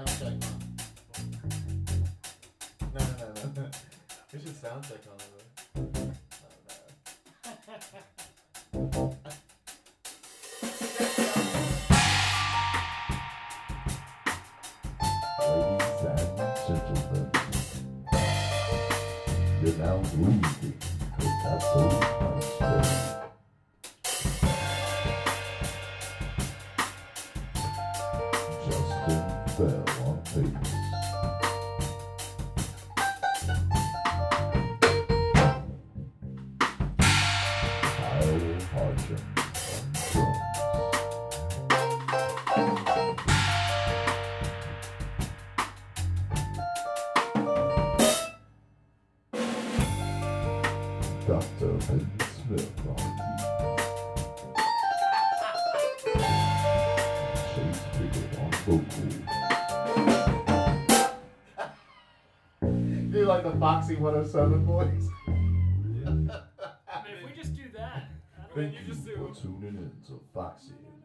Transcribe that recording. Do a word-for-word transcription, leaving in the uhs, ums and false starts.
sound check on. No, no, no, no. We should sound check on it. Oh, no. Ladies and gentlemen, you're now leaving the Castle Control. Justin Bell on bass. Kyle Harsham on drums. Doctor Ben Smith on keys. Shakespeare on vocals. Do like the Foxy one oh seven voice. I mean, if we just do that, I don't Thank you you just do. for tuning in to Foxy